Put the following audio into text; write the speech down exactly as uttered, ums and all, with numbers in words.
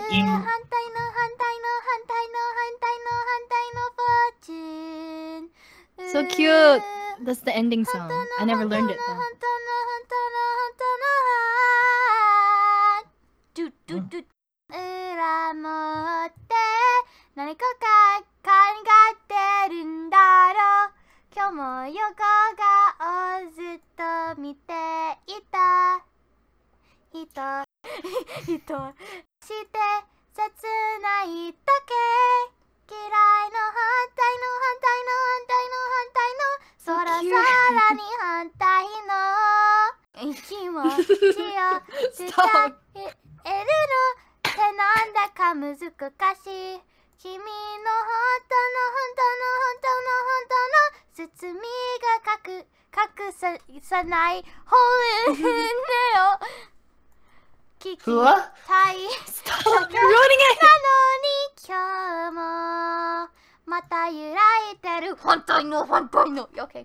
im... 反対の反対の反対の反対の反対の fortune. So cute. That's the ending song. I never learned it though. 本当の本当の本当のハート。ドゥドゥドゥ。裏もって何かか考えてるんだろう。今日も横顔をずっと見ていた。人人して切ないだけ。嫌いの反対の反対の反対の反対のそらさらに反対の気持ちを伝えるのってなんだか難しい。君の本当の本当の本当の本当の包みが隠隠さない本音を聞きたい。 Stop! You're ruining it! なのに今日もまた揺らいでる本当の本当の OK